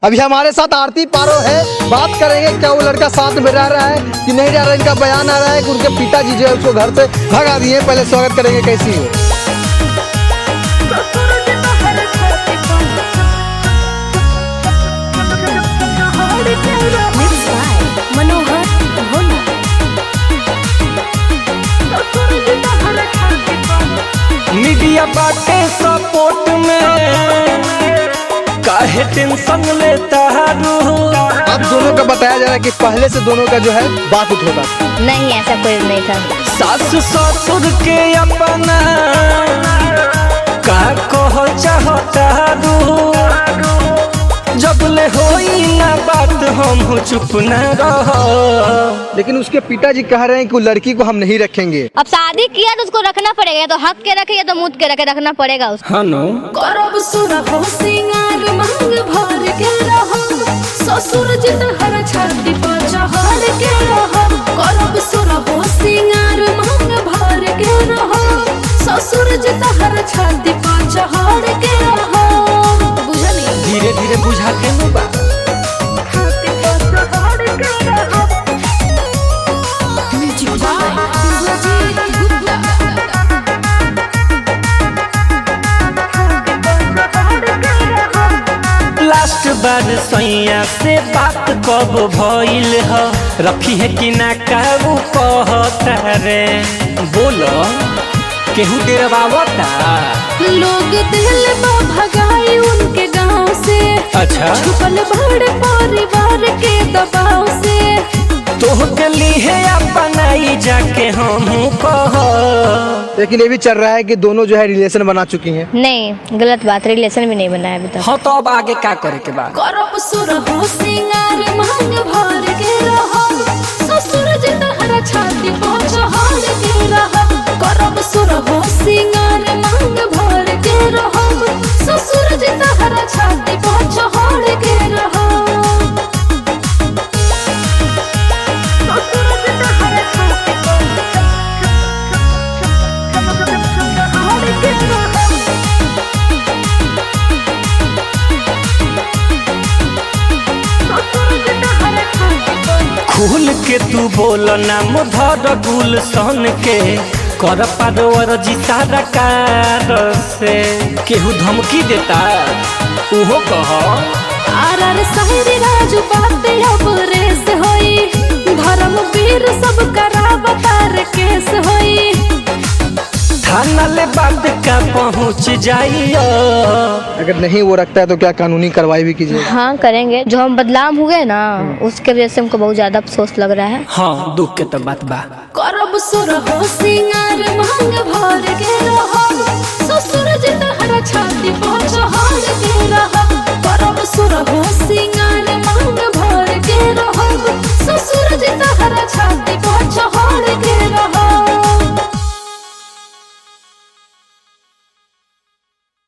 अभी हमारे साथ आरती पारो है। बात करेंगे क्या वो लड़का साथ में रह रहा है कि नहीं रह रहा है। इनका बयान आ रहा है कि उनके पिताजी जो है उसको घर से भगा दिए। पहले स्वागत करेंगे, कैसी हो? मीडिया बाटे सपोर्ट में काहे टेंशन लेता रू। आप दोनों का बताया जा रहा है कि पहले से दोनों का जो है बात उठ होता था। नहीं, ऐसा कोई नहीं था। सास ससुर के अपना का कह चाहता रू। जब ले होई ना बात हम चुप न रह। लेकिन उसके पिताजी कह रहे हैं कि वो लड़की को हम नहीं रखेंगे। अब शादी किया तो उसको रखना पड़ेगा, या तो हक के रखे या तो मुद के रखे, रखना पड़ेगा उसको। हाँ नो करब सुरहो सिंगार मांग भर के रहो। ससुर जी तहर छाती पर चढ़ के रहो। करब सुरहो सिंगार मांग भर के रहो। ससुर जी तहर छाती पर चढ़ के रहो। बुझली? धीरे धीरे बुझा के नु बा। छाती पर चढ़ के रहो। Music by Vishwajeet Gupta. Last बार सैया से बात कब भइल ह। रखी है कि ना काबू कहता रे। बोलो केहू डेरवावता। लोग दिल में भगाई उनके गांव से। अच्छा छुपल बड़े परिवार के दबाव से। तोह के लिए अपनाई जाके हम कह। लेकिन ये भी चल रहा है कि दोनों जो है रिलेशन बना चुकी हैं। नहीं, गलत बात, रिलेशन भी नहीं बनाया अभी तक। हाँ तो अब आगे क्या करे के बाद? करब सुरहो सिंगार मांग भर के रहो। ससुर जी तहरा छाती पर चढ़ के रहो। करब सुरहो सिंगार मांग भर के रहो। ससुर जी तहरा छाती पर चढ़ के रहो। खुल के तू बोल नाम धर गुलशन के। कर पारोवर जी सारा कार से। केहू धमकी देता उहो कह। आर सहरी राजू बात अब रेस होई। धर्मवीर सब करावतार केस होई। थाना ले बात का पहुँच जाइयो। अगर नहीं वो रखता है तो क्या कानूनी कार्रवाई भी कीजिए? हाँ करेंगे। जो हम बदनाम हुए ना, उसके वजह से हमको बहुत ज्यादा अफसोस लग रहा है। हाँ दुख के तो बात बा। करब सुरहो सिंगार मांग भर के रहो। ससुर जी तहरा छाती पर चढ़ के